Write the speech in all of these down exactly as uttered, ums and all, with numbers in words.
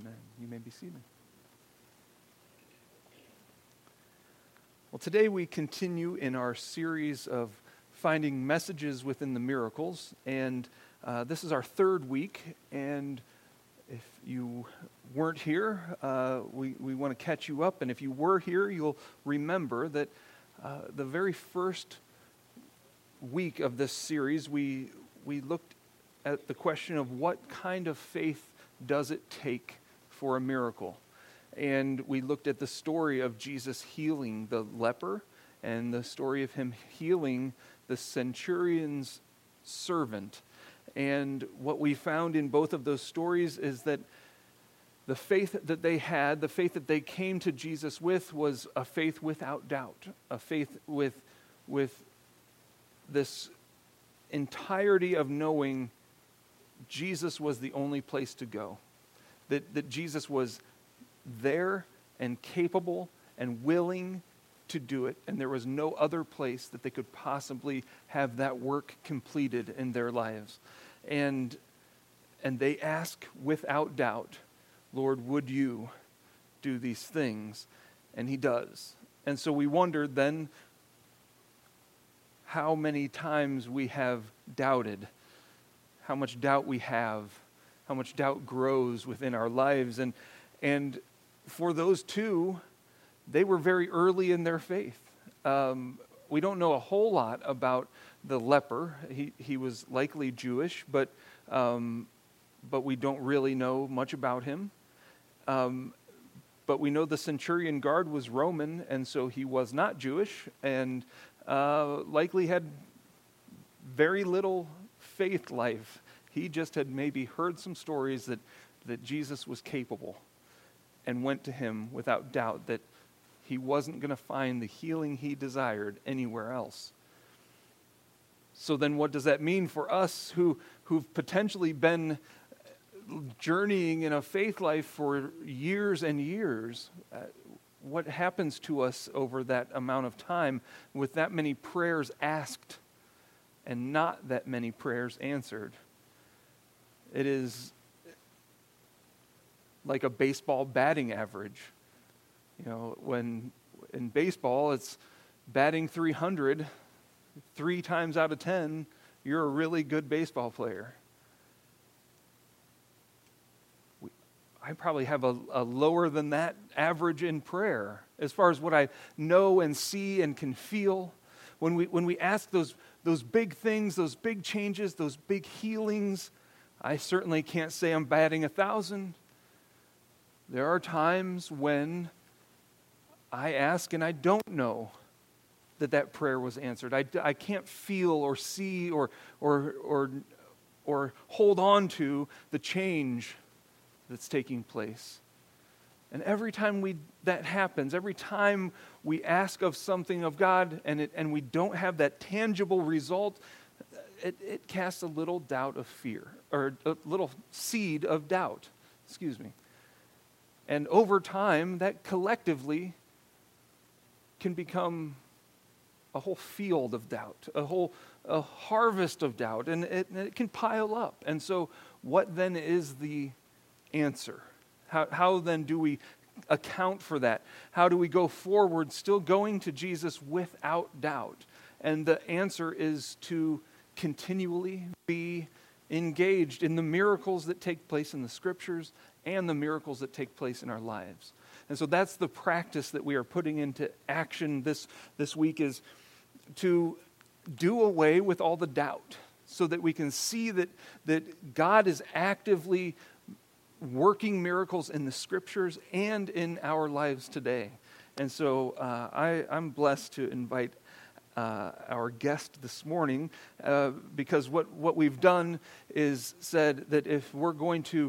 Amen. You may be seated. Well, today we continue in our series of finding messages within the miracles, and uh, this is our third week, and if you weren't here, uh, we, we want to catch you up, and if you were here, you'll remember that uh, the very first week of this series, we we looked at the question of what kind of faith does it take for a miracle. And we looked at the story of Jesus healing the leper and the story of him healing the centurion's servant. And what we found in both of those stories is that the faith that they had, the faith that they came to Jesus with, was a faith without doubt, a faith with, with this entirety of knowing Jesus was the only place to go, that, that Jesus was there and capable and willing to do it, and there was no other place that they could possibly have that work completed in their lives. And, and they ask without doubt, Lord, would you do these things? And he does. And so we wondered then how many times we have doubted, how much doubt we have, how much doubt grows within our lives. And, and for those two, they were very early in their faith. Um, we don't know a whole lot about the leper. He, he was likely Jewish, but, um, but we don't really know much about him. Um, but we know the centurion guard was Roman, and so he was not Jewish, and uh, likely had very little faith life. He just had maybe heard some stories that, that Jesus was capable, and went to him without doubt that he wasn't going to find the healing he desired anywhere else. So then what does that mean for us who, who've potentially been journeying in a faith life for years and years? Uh, what happens to us over that amount of time with that many prayers asked and not that many prayers answered? It is like a baseball batting average. You know, when in baseball it's batting three hundred, three times out of ten, you're a really good baseball player. We, I probably have a, a lower than that average in prayer as far as what I know and see and can feel. When we when we ask those those big things, those big changes, those big healings, I certainly can't say I'm batting a thousand. There are times when I ask and I don't know that that prayer was answered. I, I can't feel or see or, or, or, or hold on to the change that's taking place. And every time we that happens, every time we ask of something of God and, it, and we don't have that tangible result, it, it casts a little doubt of fear, or a little seed of doubt, excuse me. And over time, that collectively can become a whole field of doubt, a whole a harvest of doubt, and it, and it can pile up. And so what then is the answer? How, how then do we account for that? How do we go forward still going to Jesus without doubt? And the answer is to continually be engaged in the miracles that take place in the Scriptures and the miracles that take place in our lives. And so that's the practice that we are putting into action this, this week, is to do away with all the doubt so that we can see that, that God is actively working miracles in the Scriptures and in our lives today. And so uh, I, I'm blessed to invite uh, our guest this morning uh, because what, what we've done is said that if we're going to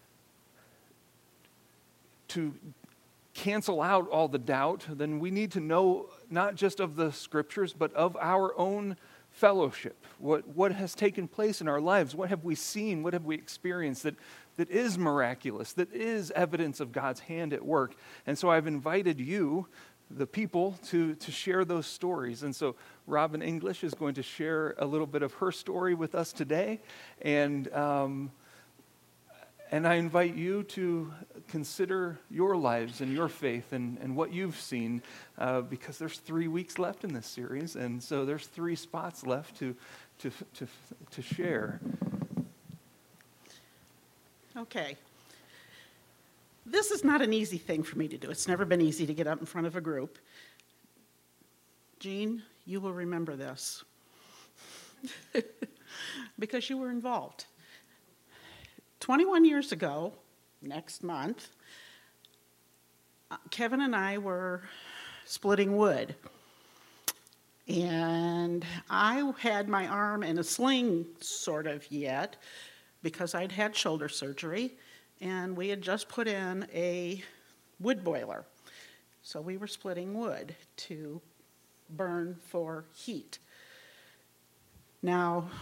to cancel out all the doubt, then we need to know not just of the Scriptures, but of our own fellowship. What what has taken place in our lives? What have we seen? What have we experienced that, that is miraculous, that is evidence of God's hand at work? And so I've invited you, the people, to, to share those stories. And so Robin English is going to share a little bit of her story with us today. And um, and I invite you to consider your lives and your faith and, and what you've seen, uh, because there's three weeks left in this series, and so there's three spots left to to to, to share. Okay. This is not an easy thing for me to do. It's never been easy to get up in front of a group. Jean, you will remember this because you were involved. twenty-one years ago, next month, Kevin and I were splitting wood. And I had my arm in a sling, sort of, yet, because I'd had shoulder surgery, and we had just put in a wood boiler. So we were splitting wood to burn for heat. Now,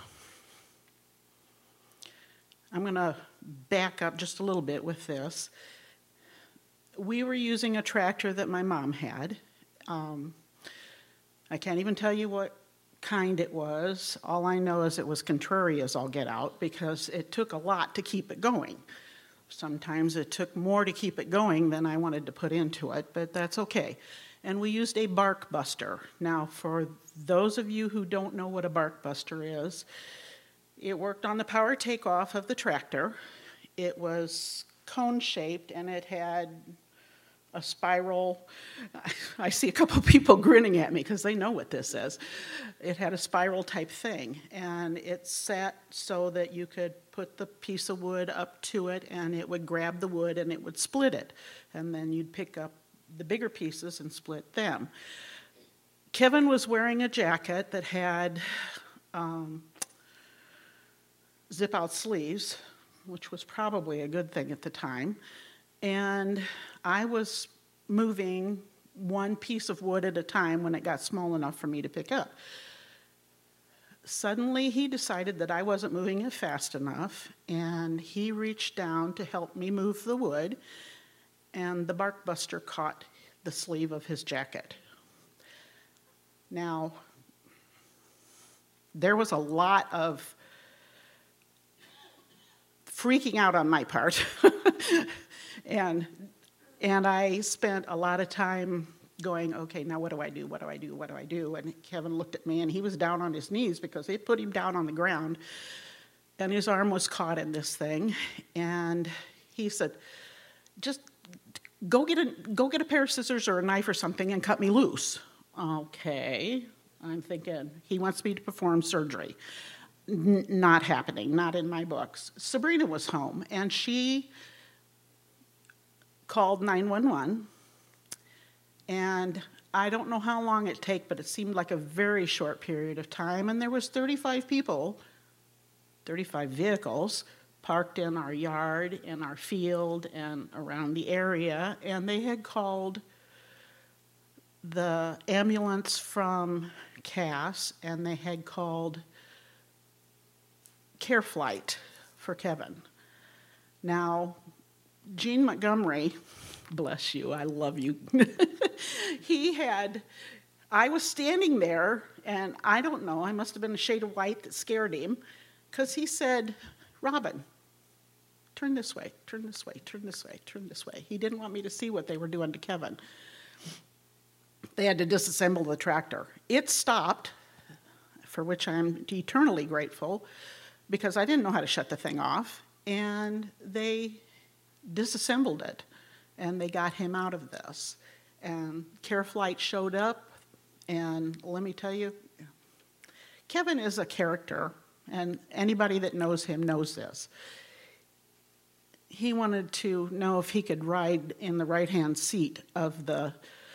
I'm going to back up just a little bit with this. We were using a tractor that my mom had. Um, I can't even tell you what kind it was. All I know is it was contrary as all get out, because it took a lot to keep it going. Sometimes it took more to keep it going than I wanted to put into it, but that's okay. And we used a bark buster. Now, for those of you who don't know what a bark buster is, it worked on the power takeoff of the tractor. It was cone-shaped, and it had a spiral. I see a couple people grinning at me because they know what this is. It had a spiral type thing, and it sat so that you could put the piece of wood up to it, and it would grab the wood and it would split it, and then you'd pick up the bigger pieces and split them. Kevin was wearing a jacket that had um, zip-out sleeves, which was probably a good thing at the time, and I was moving one piece of wood at a time when it got small enough for me to pick up. Suddenly, he decided that I wasn't moving it fast enough, and he reached down to help me move the wood, and the bark buster caught the sleeve of his jacket. Now, there was a lot of freaking out on my part, and and I spent a lot of time going, okay, now what do I do, what do I do, what do I do? And Kevin looked at me, and he was down on his knees because they put him down on the ground, and his arm was caught in this thing, and he said, just go get a go get a pair of scissors or a knife or something and cut me loose. Okay, I'm thinking, he wants me to perform surgery. N- not happening, not in my books. Sabrina was home, and she called nine one one, and I don't know how long it took, but it seemed like a very short period of time, and there was thirty-five people, thirty-five vehicles, parked in our yard, in our field, and around the area, and they had called the ambulance from Cass, and they had called Care Flight for Kevin. Now, Gene Montgomery, bless you, I love you, he had, I was standing there, and I don't know, I must have been a shade of white that scared him, because he said, Robin, turn this way, turn this way, turn this way, turn this way. He didn't want me to see what they were doing to Kevin. They had to disassemble the tractor. It stopped, for which I'm eternally grateful, because I didn't know how to shut the thing off, and they disassembled it, and they got him out of this. And Care Flight showed up, and let me tell you, Kevin is a character, and anybody that knows him knows this. He wanted to know if he could ride in the right-hand seat of the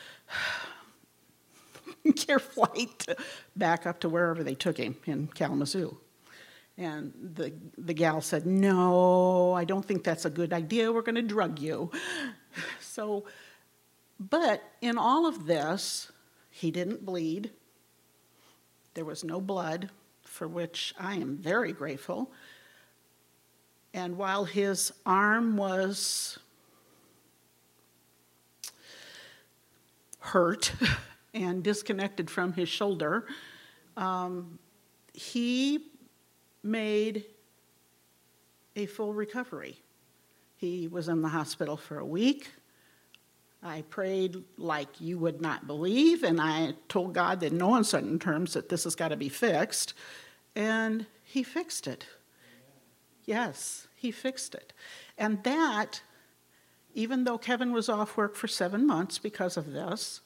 Care Flight back up to wherever they took him in Kalamazoo. And the the gal said, no, I don't think that's a good idea. We're going to drug you. So, but in all of this, he didn't bleed. There was no blood, for which I am very grateful. And while his arm was hurt and disconnected from his shoulder, um, he made a full recovery. He was in the hospital for a week. I prayed like you would not believe, and I told God that no uncertain terms that this has got to be fixed, and he fixed it. Yes, he fixed it. And that, even though Kevin was off work for seven months because of this,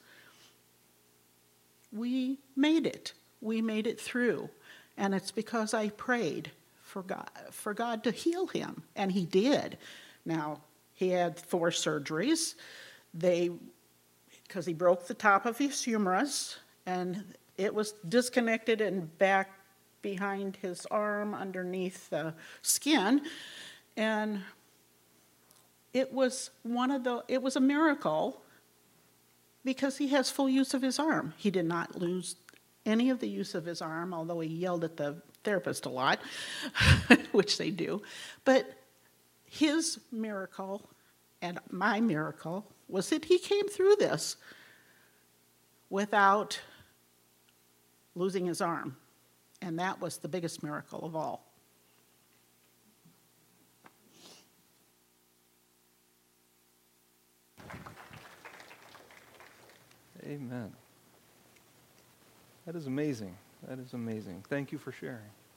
we made it. We made it through. And it's because I prayed for God, for God to heal him, and he did. Now, he had four surgeries. They, because he broke the top of his humerus, and it was disconnected and back behind his arm underneath the skin, and it was one of the, it was a miracle because he has full use of his arm. He did not lose any of the use of his arm, although he yelled at the therapist a lot, which they do. But his miracle and my miracle was that he came through this without losing his arm. And that was the biggest miracle of all. Amen. That is amazing. That is amazing. Thank you for sharing.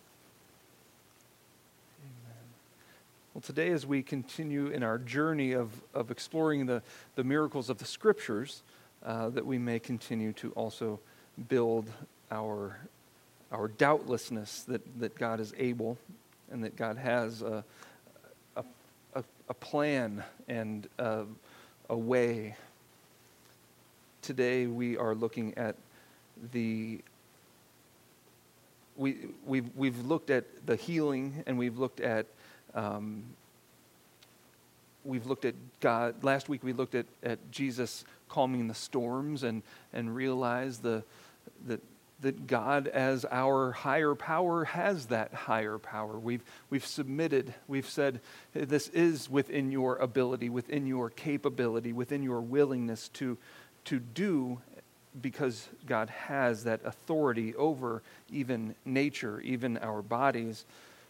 Amen. Well, today as we continue in our journey of, of exploring the, the miracles of the Scriptures, uh, that we may continue to also build our, our doubtlessness that, that God is able and that God has a, a, a, a plan and a, a way. Today we are looking at the we we've we've looked at the healing, and we've looked at um, we've looked at God. Last week we looked at, at Jesus calming the storms, and and realized the that that God as our higher power has that higher power. We've we've submitted. We've said this is within your ability, within your capability, within your willingness to to do, because God has that authority over even nature, even our bodies.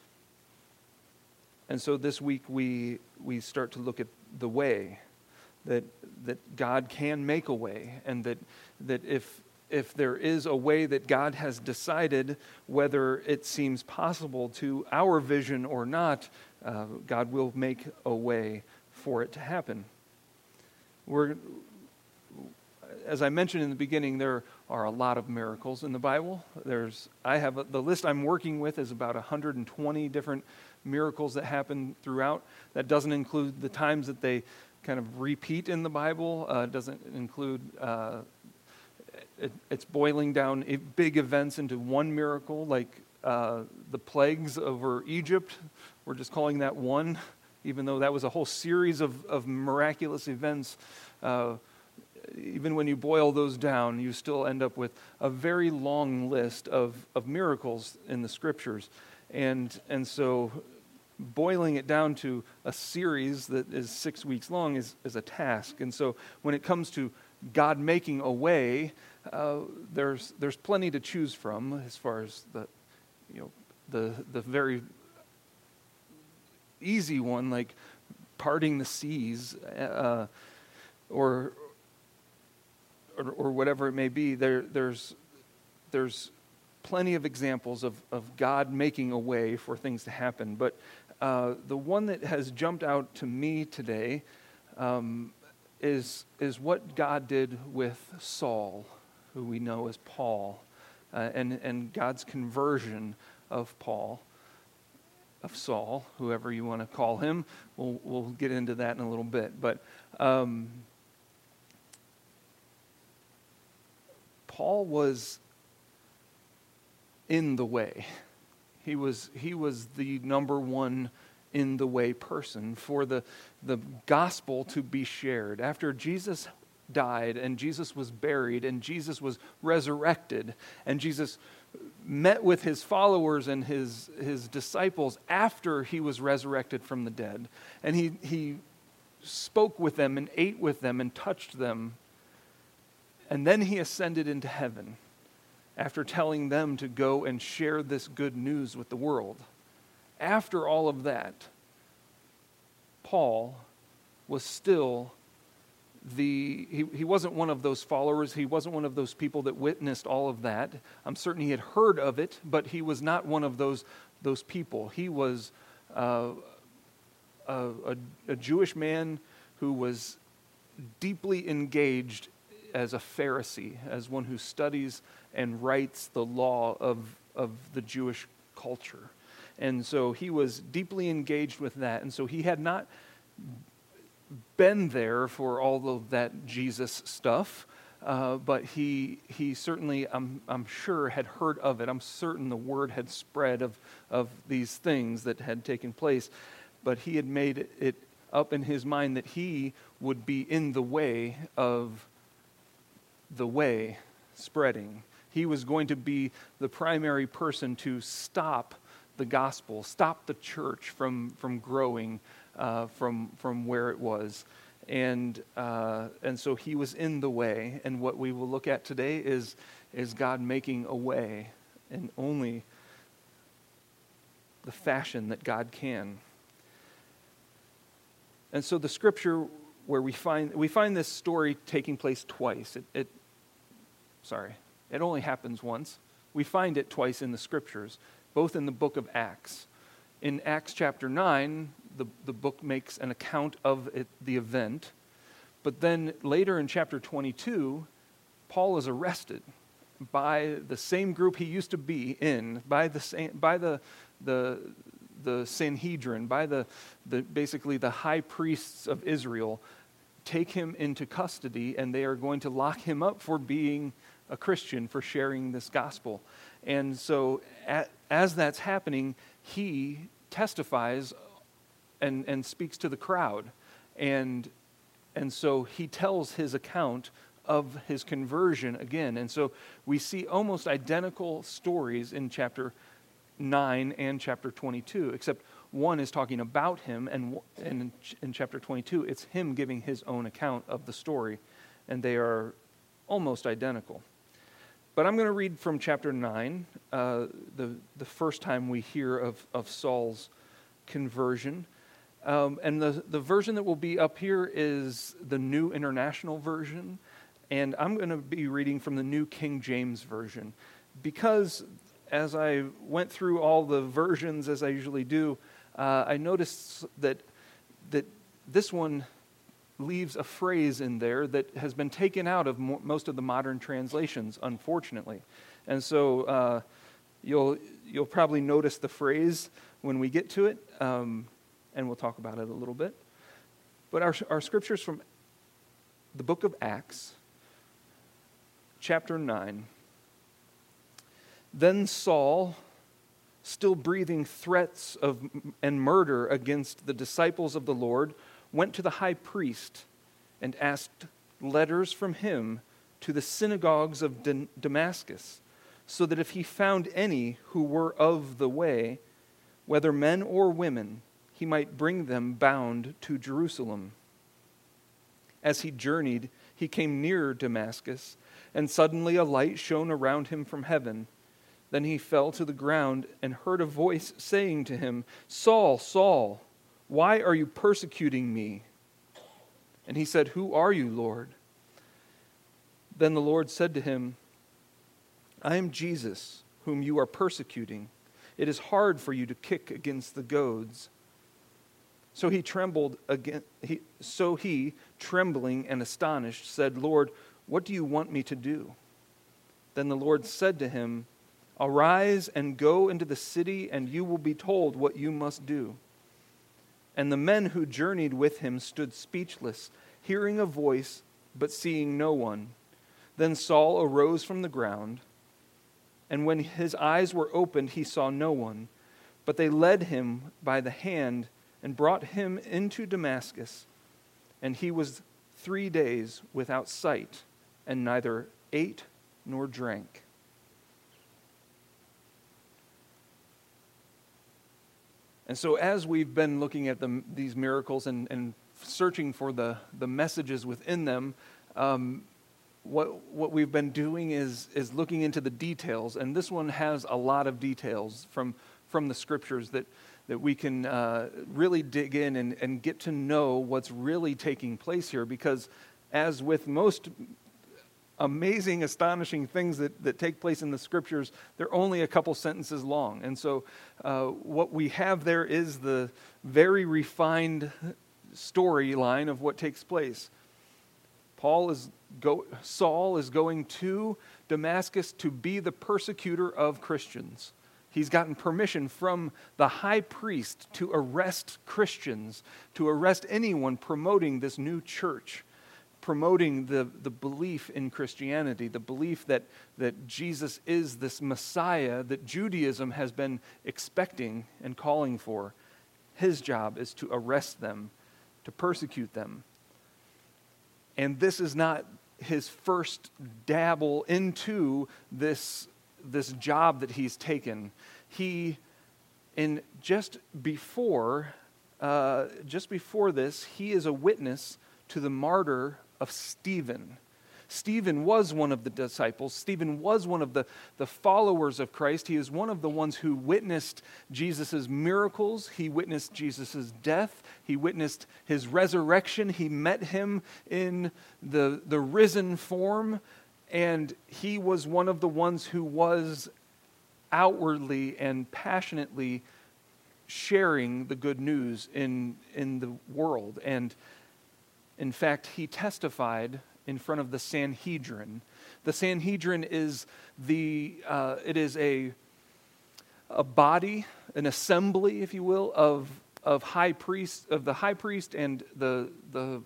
And so this week we we start to look at the way, that that God can make a way, and that that if if there is a way that God has decided, whether it seems possible to our vision or not, uh, God will make a way for it to happen. We're As I mentioned in the beginning, there are a lot of miracles in the Bible. There's, I have a, the list I'm working with is about one hundred twenty different miracles that happen throughout. That doesn't include the times that they kind of repeat in the Bible. Uh, doesn't include, uh, it, it's boiling down big events into one miracle, like uh, the plagues over Egypt. We're just calling that one, even though that was a whole series of, of miraculous events. Uh, Even when you boil those down, you still end up with a very long list of, of miracles in the Scriptures. And and so boiling it down to a series that is six weeks long is, is a task. And so when it comes to God making a way, uh, there's there's plenty to choose from as far as the you know the the very easy one, like parting the seas, uh, or Or, or whatever it may be. There, there's, there's plenty of examples of, of God making a way for things to happen. But uh, the one that has jumped out to me today um, is, is what God did with Saul, who we know as Paul, uh, and, and God's conversion of Paul, of Saul, whoever you want to call him. We'll, we'll get into that in a little bit. But Um, Paul was in the way. He was he was the number one in the way person for the, the gospel to be shared. After Jesus died and Jesus was buried and Jesus was resurrected and Jesus met with his followers and his, his disciples after he was resurrected from the dead, and he, he spoke with them and ate with them and touched them. And then he ascended into heaven after telling them to go and share this good news with the world. After all of that, Paul was still the, he, he wasn't one of those followers. He wasn't one of those people that witnessed all of that. I'm certain he had heard of it, but he was not one of those, those people. He was uh, a, a, a Jewish man who was deeply engaged as a Pharisee, as one who studies and writes the law of, of the Jewish culture. And so he was deeply engaged with that. And so he had not been there for all of that Jesus stuff, uh, but he he certainly, I'm, I'm sure, had heard of it. I'm certain the word had spread of, of these things that had taken place. But he had made it, it up in his mind that he would be in the way of the way spreading. He was going to be the primary person to stop the gospel, stop the church from from growing uh, from from where it was, and uh, and so he was in the way. And what we will look at today is is God making a way, in only the fashion that God can. And so the scripture where we find we find this story taking place twice. It, it sorry, it only happens once. We find it twice in the scriptures, both in the book of Acts. In Acts chapter nine, the, the book makes an account of it, the event. But then later in chapter twenty-two, Paul is arrested by the same group he used to be in, by the same, by the the the Sanhedrin, by the, the basically the high priests of Israel, take him into custody, and they are going to lock him up for being a Christian, for sharing this gospel. And so at, as that's happening, he testifies and, and speaks to the crowd. And, and so he tells his account of his conversion again. And so we see almost identical stories in chapter nine and chapter twenty-two, except one is talking about him, and, and in, in chapter twenty-two, it's him giving his own account of the story, and they are almost identical. But I'm going to read from chapter nine, uh, the, the first time we hear of, of Saul's conversion. Um, and the, the version that will be up here is the New International Version, and I'm going to be reading from the New King James Version, because as I went through all the versions, as I usually do, uh, I noticed that that this one leaves a phrase in there that has been taken out of mo- most of the modern translations, unfortunately. And so uh, you'll you'll probably notice the phrase when we get to it, um, and we'll talk about it a little bit. But our our scriptures from the book of Acts, chapter nine. Then Saul, still breathing threats of and murder against the disciples of the Lord, went to the high priest and asked letters from him to the synagogues of Damascus, so that if he found any who were of the way, whether men or women, he might bring them bound to Jerusalem. As he journeyed, he came near Damascus, and suddenly a light shone around him from heaven. Then he fell to the ground and heard a voice saying to him, "Saul, Saul, why are you persecuting me?" And he said, "Who are you, Lord?" Then the Lord said to him, "I am Jesus, whom you are persecuting. It is hard for you to kick against the goads." So he trembled again. He, so he, trembling and astonished, said, "Lord, what do you want me to do?" Then the Lord said to him, "Arise and go into the city, and you will be told what you must do." And the men who journeyed with him stood speechless, hearing a voice, but seeing no one. Then Saul arose from the ground, and when his eyes were opened, he saw no one. But they led him by the hand and brought him into Damascus. And he was three days without sight, and neither ate nor drank. And so as we've been looking at the, these miracles and, and searching for the, the messages within them, um, what what we've been doing is is looking into the details. And this one has a lot of details from, from the scriptures that, that we can uh, really dig in and, and get to know what's really taking place here. Because as with most amazing, astonishing things that, that take place in the Scriptures, they're only a couple sentences long. And so uh, what we have there is the very refined storyline of what takes place. Paul is go, Saul is going to Damascus to be the persecutor of Christians. He's gotten permission from the high priest to arrest Christians, to arrest anyone promoting this new church, promoting the, the belief in Christianity, the belief that, that Jesus is this Messiah that Judaism has been expecting and calling for. His job is to arrest them, to persecute them. And this is not his first dabble into this, this job that he's taken. He, in just before, uh, just before this, he is a witness to the martyr of Stephen. Stephen was one of the disciples. Stephen was one of the, the followers of Christ. He is one of the ones who witnessed Jesus' miracles. He witnessed Jesus' death. He witnessed his resurrection. He met him in the, the risen form. And he was one of the ones who was outwardly and passionately sharing the good news in, in the world. And in fact, he testified in front of the Sanhedrin. The Sanhedrin is the uh, it is a a body, an assembly, if you will, of of high priests, of the high priest and the the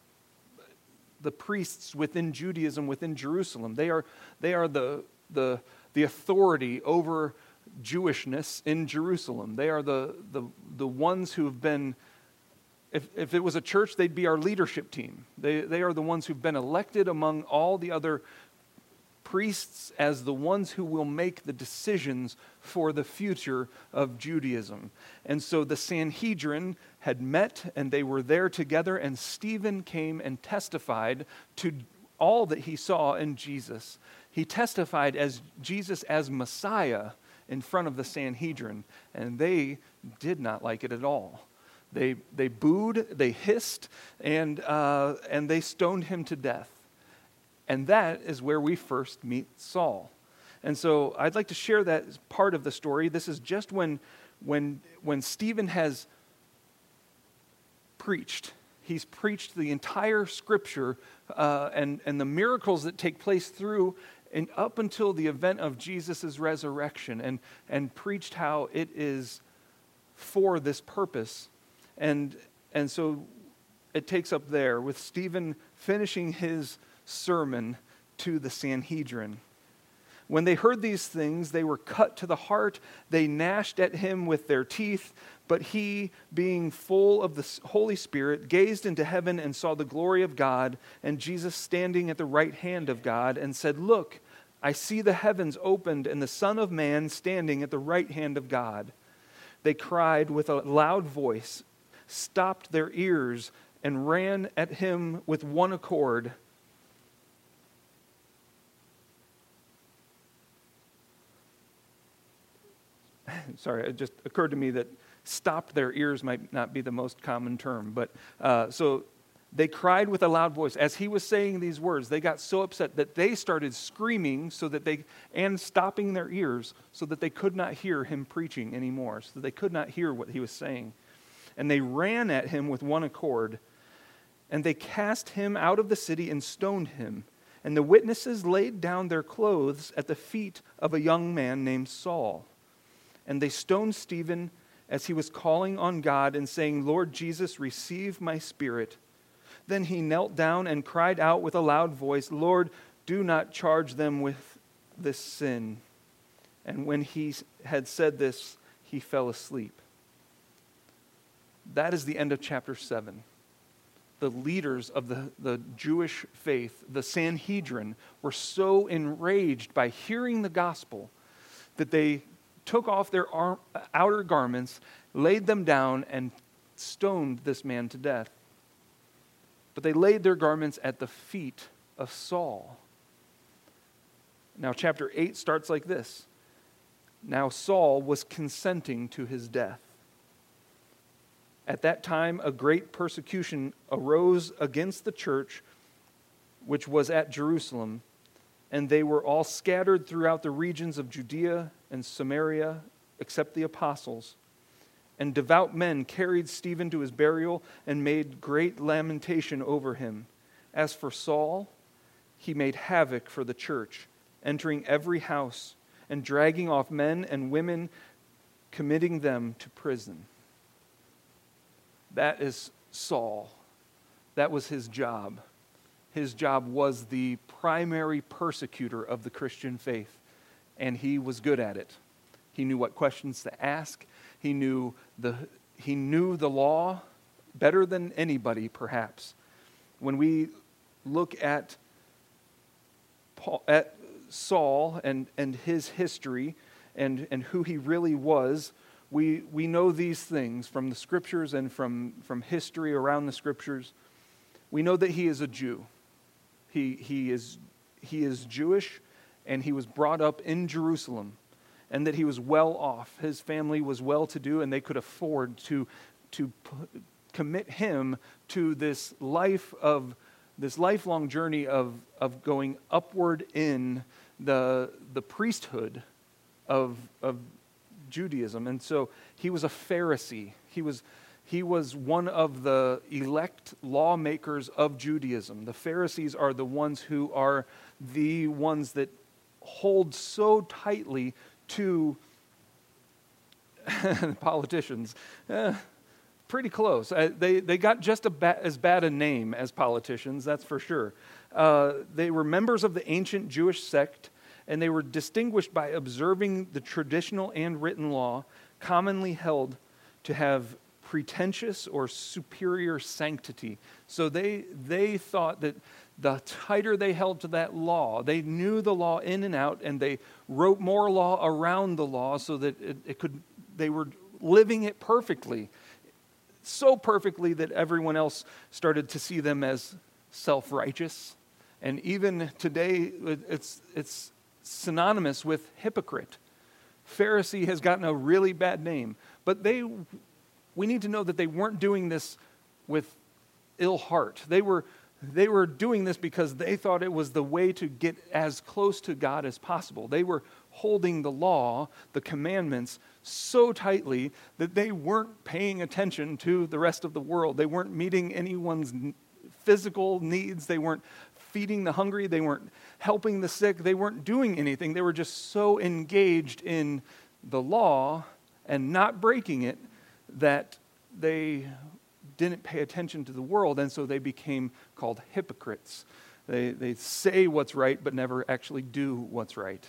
the priests within Judaism, within Jerusalem. They are they are the the the authority over Jewishness in Jerusalem. They are the the the ones who have been. If, if it was a church, they'd be our leadership team. They, they are the ones who've been elected among all the other priests as the ones who will make the decisions for the future of Judaism. And so the Sanhedrin had met, and they were there together, and Stephen came and testified to all that he saw in Jesus. He testified as Jesus as Messiah in front of the Sanhedrin, and they did not like it at all. They they booed, they hissed, and uh, and they stoned him to death. And that is where we first meet Saul. And so I'd like to share that as part of the story. This is just when when when Stephen has preached. He's preached the entire Scripture uh, and and the miracles that take place through and up until the event of Jesus' resurrection, and and preached how it is for this purpose. And and so it takes up there with Stephen finishing his sermon to the Sanhedrin. When they heard these things, they were cut to the heart. They gnashed at him with their teeth. But he, being full of the Holy Spirit, gazed into heaven and saw the glory of God and Jesus standing at the right hand of God, and said, "Look, I see the heavens opened and the Son of Man standing at the right hand of God." They cried with a loud voice, stopped their ears, and ran at him with one accord. Sorry, it just occurred to me that stopped their ears might not be the most common term. But uh, so they cried with a loud voice. As he was saying these words, they got so upset that they started screaming so that they, and stopping their ears so that they could not hear him preaching anymore, so that they could not hear what he was saying. And they ran at him with one accord, and they cast him out of the city and stoned him. And the witnesses laid down their clothes at the feet of a young man named Saul. And they stoned Stephen as he was calling on God and saying, "Lord Jesus, receive my spirit." Then he knelt down and cried out with a loud voice, "Lord, do not charge them with this sin." And when he had said this, he fell asleep. That is the end of chapter seven. The leaders of the, the Jewish faith, the Sanhedrin, were so enraged by hearing the gospel that they took off their arm, outer garments, laid them down, and stoned this man to death. But they laid their garments at the feet of Saul. Now, chapter eight starts like this. Now Saul was consenting to his death. At that time, a great persecution arose against the church, which was at Jerusalem, and they were all scattered throughout the regions of Judea and Samaria, except the apostles. And devout men carried Stephen to his burial and made great lamentation over him. As for Saul, he made havoc for the church, entering every house and dragging off men and women, committing them to prison. That is Saul. That was his job. His job was the primary persecutor of the Christian faith, and he was good at it. He knew what questions to ask. He knew the he knew the law better than anybody, perhaps. When we look at Paul, at Saul and, and his history and, and who he really was, we we know these things from the scriptures and from, from history around the scriptures. We know that he is a Jew. He he is he is Jewish, and he was brought up in Jerusalem, and that he was well off. His family was well-to-do, and they could afford to to p- commit him to this life of this lifelong journey of of going upward in the the priesthood of of Judaism. And so he was a Pharisee. He was he was one of the elect lawmakers of Judaism. The Pharisees are the ones who are the ones that hold so tightly to politicians. Eh, pretty close. Uh, they, they got just a ba- as bad a name as politicians, that's for sure. Uh, they were members of the ancient Jewish sect, and they were distinguished by observing the traditional and written law, commonly held to have pretentious or superior sanctity. So they they thought that the tighter they held to that law, they knew the law in and out, and they wrote more law around the law so that it, it could. They were living it perfectly, so perfectly that everyone else started to see them as self-righteous, and even today, it's it's synonymous with hypocrite. Pharisee has gotten a really bad name, but they. We need to know that they weren't doing this with ill heart. They were they were doing this because they thought it was the way to get as close to God as possible. They were holding the law, the commandments, so tightly that they weren't paying attention to the rest of the world. They weren't meeting anyone's physical needs. They weren't feeding the hungry. They weren't helping the sick. They weren't doing anything. They were just so engaged in the law and not breaking it that they didn't pay attention to the world, and so they became called hypocrites. They they say what's right, but never actually do what's right.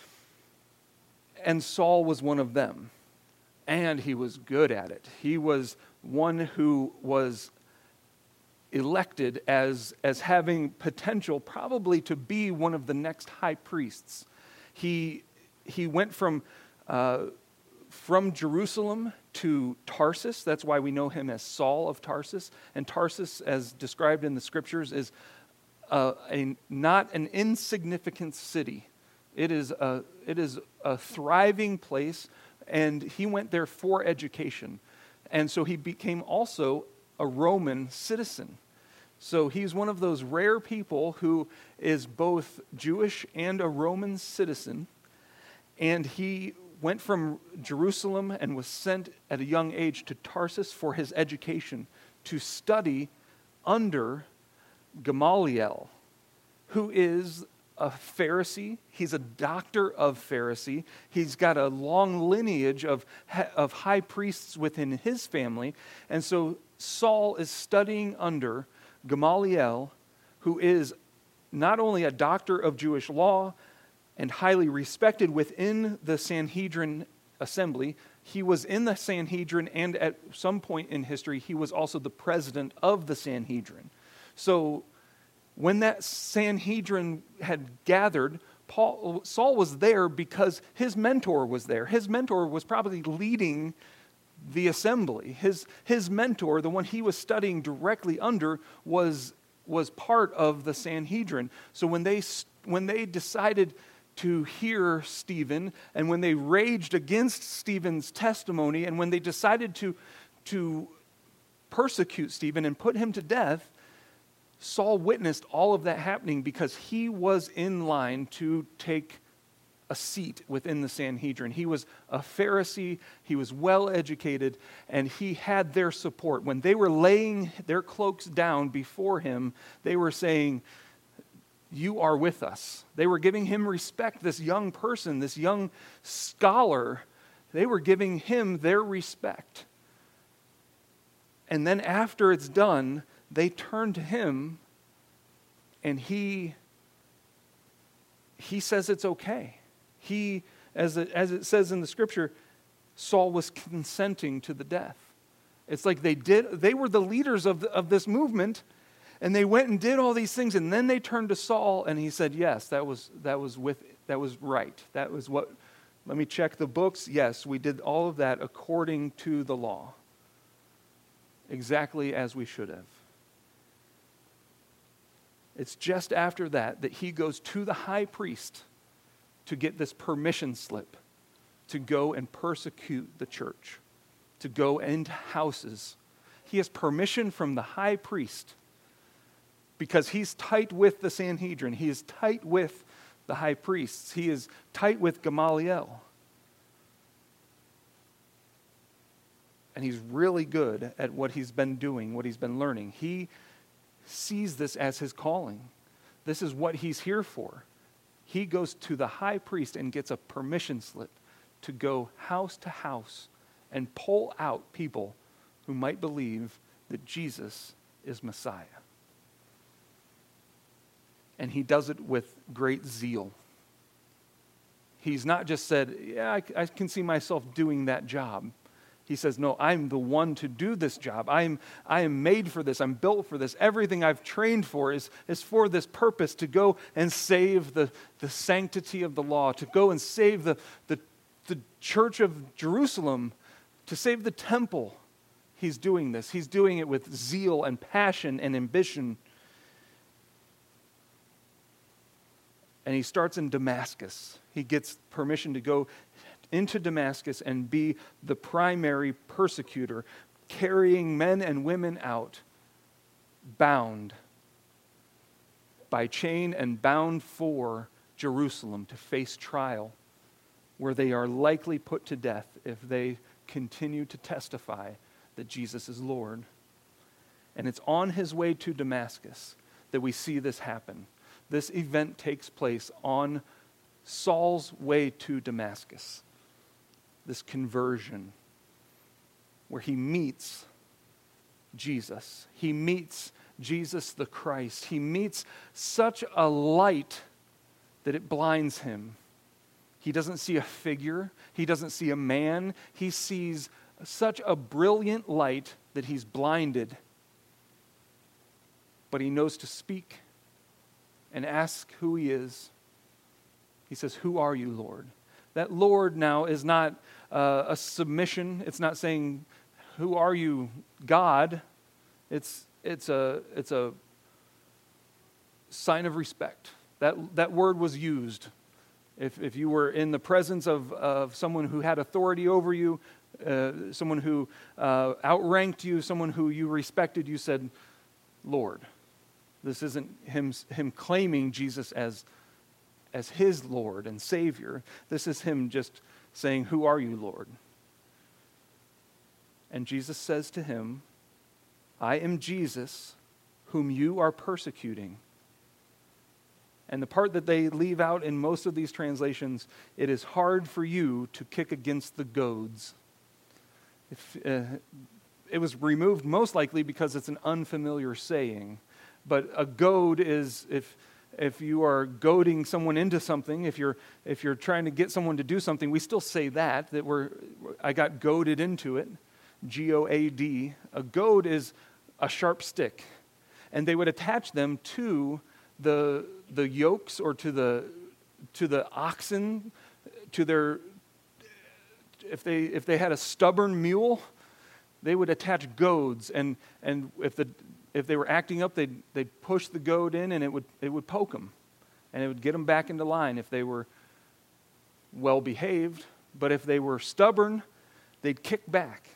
And Saul was one of them, and he was good at it. He was one who was elected as, as having potential probably to be one of the next high priests. He, he went from... Uh, From Jerusalem to Tarsus. That's why we know him as Saul of Tarsus. And Tarsus, as described in the scriptures, is a, a not an insignificant city. It is a it is a thriving place, and he went there for education. And so he became also a Roman citizen. So he's one of those rare people who is both Jewish and a Roman citizen. And he went from Jerusalem and was sent at a young age to Tarsus for his education to study under Gamaliel, who is a Pharisee. He's a doctor of Pharisee. He's got a long lineage of, of high priests within his family. And so Saul is studying under Gamaliel, who is not only a doctor of Jewish law, and highly respected within the Sanhedrin assembly. He was in the Sanhedrin, and at some point in history, he was also the president of the Sanhedrin. So when that Sanhedrin had gathered, Paul, Saul was there because his mentor was there. His mentor was probably leading the assembly. His, his mentor, the one he was studying directly under, was, was part of the Sanhedrin. So when they, when they decided to hear Stephen, and when they raged against Stephen's testimony, and when they decided to, to persecute Stephen and put him to death, Saul witnessed all of that happening because he was in line to take a seat within the Sanhedrin. He was a Pharisee, he was well educated, and he had their support. When they were laying their cloaks down before him, they were saying, "You are with us." They were giving him respect, this young person, this young scholar. They were giving him their respect. And then after it's done, they turn to him, and he, he says it's okay. He, as it, as it says in the scripture, Saul was consenting to the death. It's like they did, they were the leaders of, the, of this movement, and they went and did all these things, and then they turned to Saul, and he said, yes, that was that was with that was right. That was what, let me check the books. Yes, we did all of that according to the law. Exactly as we should have. It's just after that that he goes to the high priest to get this permission slip to go and persecute the church, to go into houses. He has permission from the high priest because he's tight with the Sanhedrin. He is tight with the high priests. He is tight with Gamaliel. And he's really good at what he's been doing, what he's been learning. He sees this as his calling. This is what he's here for. He goes to the high priest and gets a permission slip to go house to house and pull out people who might believe that Jesus is Messiah. And he does it with great zeal. He's not just said, yeah, I, I can see myself doing that job. He says, no, I'm the one to do this job. I'm, I am made for this. I'm built for this. Everything I've trained for is, is for this purpose, to go and save the, the sanctity of the law, to go and save the, the, the church of Jerusalem, to save the temple. He's doing this. He's doing it with zeal and passion and ambition. And he starts in Damascus. He gets permission to go into Damascus and be the primary persecutor, carrying men and women out, bound by chain and bound for Jerusalem to face trial, where they are likely put to death if they continue to testify that Jesus is Lord. And it's on his way to Damascus that we see this happen. This event takes place on Saul's way to Damascus. This conversion where he meets Jesus. He meets Jesus the Christ. He meets such a light that it blinds him. He doesn't see a figure. He doesn't see a man. He sees such a brilliant light that he's blinded. But he knows to speak and ask who he is. He says, "Who are you, Lord?" That Lord now is not uh, a submission. It's not saying, "Who are you, God?" It's it's a it's a sign of respect. That that word was used. If if you were in the presence of of someone who had authority over you, uh, someone who uh, outranked you, someone who you respected, you said, "Lord." This isn't him him claiming Jesus as as his Lord and Savior. This is him just saying, "Who are you, Lord?" And Jesus says to him, "I am Jesus, whom you are persecuting." And the part that they leave out in most of these translations, "It is hard for you to kick against the goads." If, uh, it was removed most likely because it's an unfamiliar saying. But a goad is if if you are goading someone into something, if you're if you're trying to get someone to do something, we still say that, that we're I got goaded into it. G O A D. A goad is a sharp stick. And they would attach them to the the yokes or to the to the oxen, to their if they if they had a stubborn mule, they would attach goads, and and if the If they were acting up, they'd, they'd push the goad in and it would it would poke them. And it would get them back into line if they were well behaved. But if they were stubborn, they'd kick back.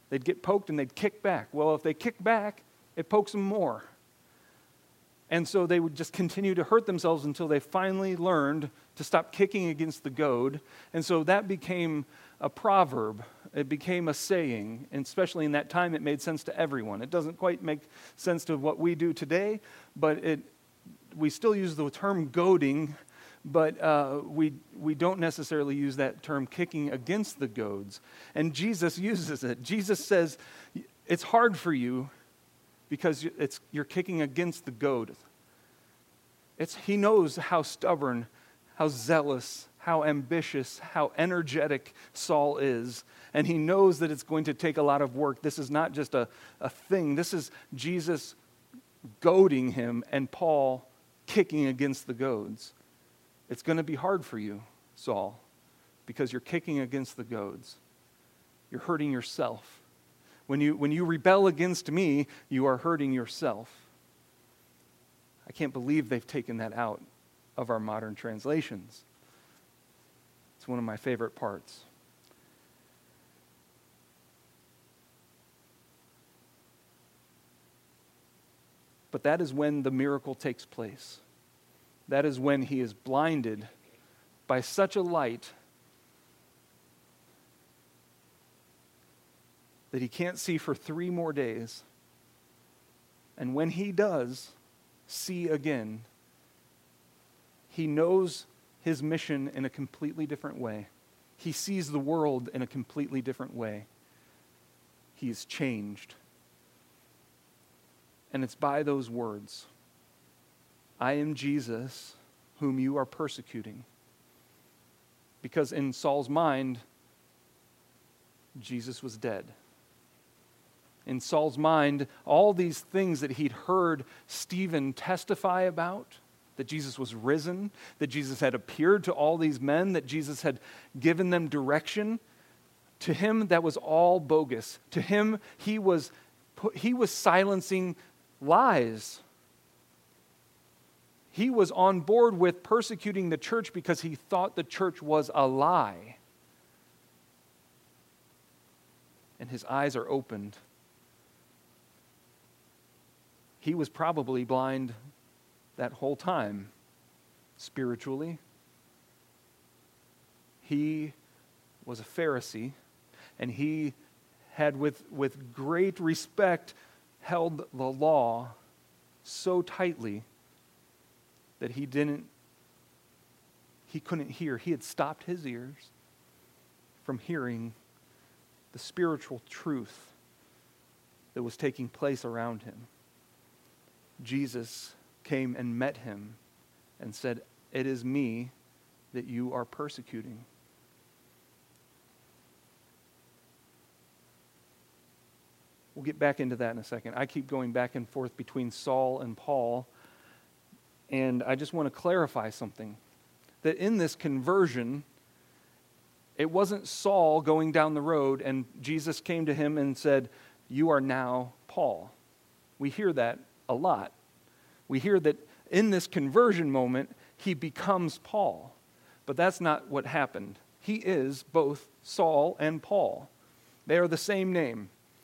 They'd get poked and they'd kick back. Well, if they kick back, it pokes them more. And so they would just continue to hurt themselves until they finally learned to stop kicking against the goad. And so that became a proverb. It became a saying. And especially in that time, it made sense to everyone. It doesn't quite make sense to what we do today, but it we still use the term goading, but uh, we we don't necessarily use that term kicking against the goads. And Jesus uses it. Jesus says, it's hard for you because it's you're kicking against the goad. It's, he knows how stubborn, how zealous, how ambitious, how energetic Saul is. And he knows that it's going to take a lot of work. This is not just a, a thing. This is Jesus goading him and Paul kicking against the goads. It's going to be hard for you, Saul, because you're kicking against the goads. You're hurting yourself. When you, when you rebel against me, you are hurting yourself. I can't believe they've taken that out of our modern translations. It's one of my favorite parts. But that is when the miracle takes place. That is when he is blinded by such a light that he can't see for three more days. And when he does see again, he knows his mission in a completely different way. He sees the world in a completely different way. He is changed. And it's by those words, I am Jesus, whom you are persecuting. Because in Saul's mind, Jesus was dead. In Saul's mind, all these things that he'd heard Stephen testify about, that Jesus was risen, that Jesus had appeared to all these men, that Jesus had given them direction, to him that was all bogus. To him, he was, he was silencing lies. He was on board with persecuting the church because he thought the church was a lie. And his eyes are opened. He was probably blind that whole time, spiritually. He was a Pharisee, and he had with, with great respect held the law so tightly that he didn't, he couldn't hear. He had stopped his ears from hearing the spiritual truth that was taking place around him. Jesus came and met him and said, it is me that you are persecuting. We'll get back into that in a second. I keep going back and forth between Saul and Paul, and I just want to clarify something. That in this conversion, it wasn't Saul going down the road and Jesus came to him and said, you are now Paul. We hear that a lot. We hear that in this conversion moment, he becomes Paul. But that's not what happened. He is both Saul and Paul. They are the same name.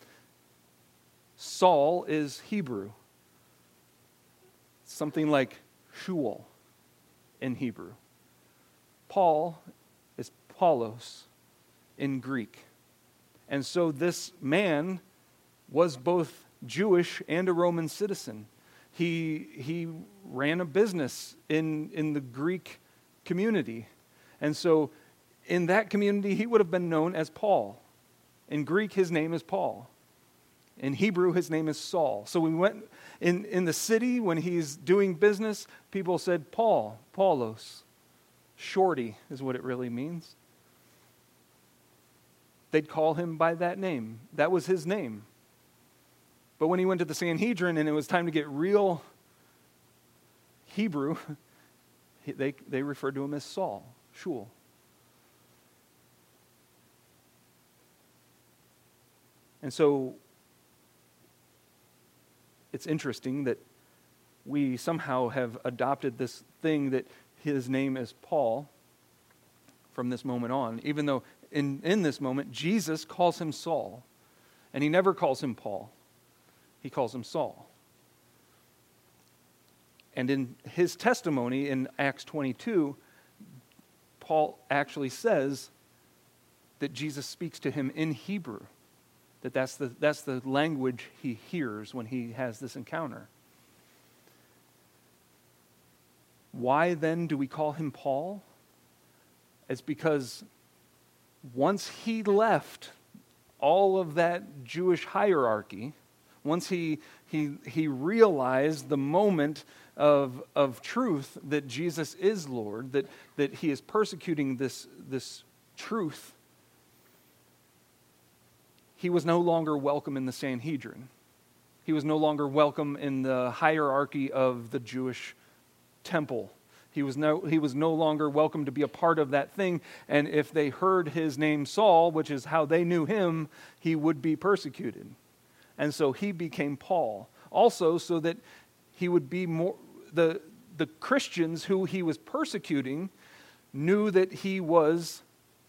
Saul is Hebrew. Something like Shul in Hebrew. Paul is Paulos in Greek. And so this man was both Jewish and a Roman citizen. He, he ran a business in, in the Greek community. And so in that community, he would have been known as Paul. In Greek, his name is Paul. In Hebrew, his name is Saul. So we went in, in the city when he's doing business, people said Paul, Paulos. Shorty is what it really means. They'd call him by that name. That was his name. But when he went to the Sanhedrin and it was time to get real Hebrew, they, they referred to him as Saul, Shul. And so it's interesting that we somehow have adopted this thing that his name is Paul from this moment on, even though in, in this moment Jesus calls him Saul. And he never calls him Paul. He calls him Saul. And in his testimony in Acts twenty-two, Paul actually says that Jesus speaks to him in Hebrew, that that's the, that's the language he hears when he has this encounter. Why then do we call him Paul? It's because once he left all of that Jewish hierarchy, once he he he realized the moment of of truth that Jesus is Lord, that that he is persecuting this this truth, he was no longer welcome in the Sanhedrin. He was no longer welcome in the hierarchy of the Jewish temple. He was no he was no longer welcome to be a part of that thing, and if they heard his name Saul, which is how they knew him, he would be persecuted. And so he became Paul. Also so that he would be more the the Christians who he was persecuting knew that he was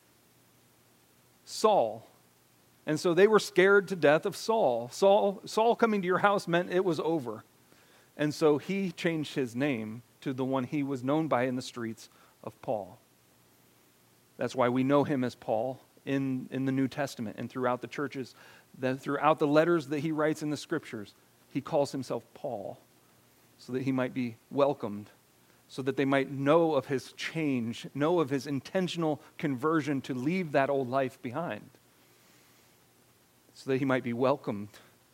Saul. And so they were scared to death of Saul. Saul Saul coming to your house meant it was over. And so he changed his name to the one he was known by in the streets of Paul. That's why we know him as Paul in, in the New Testament and throughout the churches, that throughout the letters that he writes in the scriptures, he calls himself Paul so that he might be welcomed, so that they might know of his change, know of his intentional conversion to leave that old life behind, so that he might be welcomed.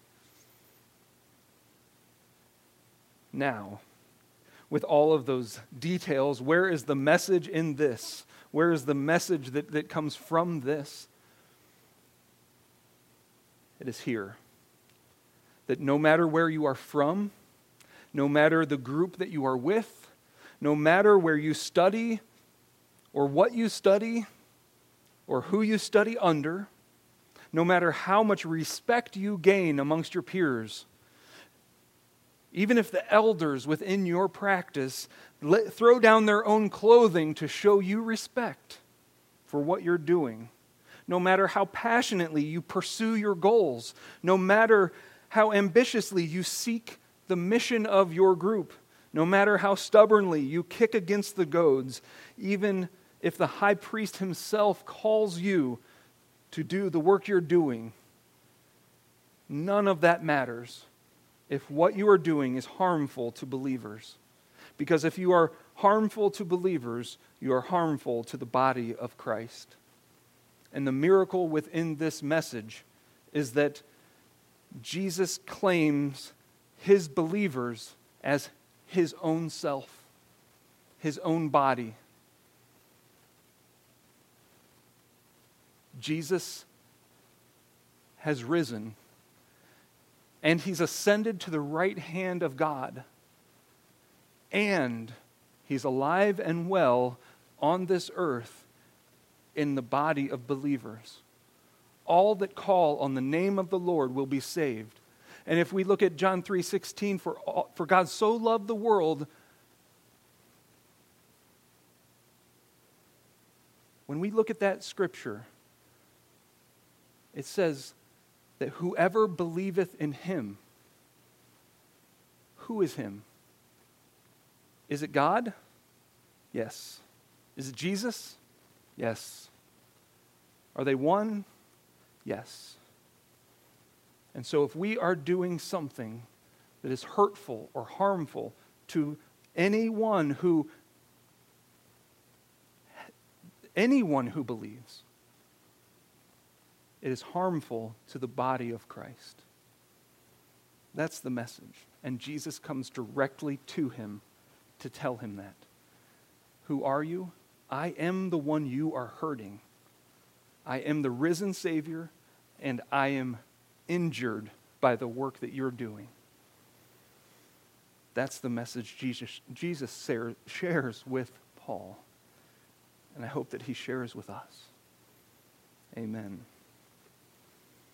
Now, with all of those details, where is the message in this? Where is the message that, that comes from this? It is here. That no matter where you are from, no matter the group that you are with, no matter where you study, or what you study, or who you study under, no matter how much respect you gain amongst your peers, even if the elders within your practice let, throw down their own clothing to show you respect for what you're doing, no matter how passionately you pursue your goals, no matter how ambitiously you seek the mission of your group, no matter how stubbornly you kick against the goads, even if the high priest himself calls you to do the work you're doing, none of that matters if what you are doing is harmful to believers. Because if you are harmful to believers, you are harmful to the body of Christ. And the miracle within this message is that Jesus claims his believers as his own self, his own body. Jesus has risen, and he's ascended to the right hand of God. And he's alive and well on this earth in the body of believers. All that call on the name of the Lord will be saved. And if we look at John three sixteen, for, all, for God so loved the world, when we look at that scripture, it says that whoever believeth in him, who is him? Is it God? Yes. Is it Jesus? Yes. Are they one? Yes. And so if we are doing something that is hurtful or harmful to anyone who anyone who believes, it is harmful to the body of Christ. That's the message. And Jesus comes directly to him to tell him that. Who are you? I am the one you are hurting. I am the risen Savior, and I am injured by the work that you're doing. That's the message Jesus, Jesus shares with Paul. And I hope that he shares with us. Amen.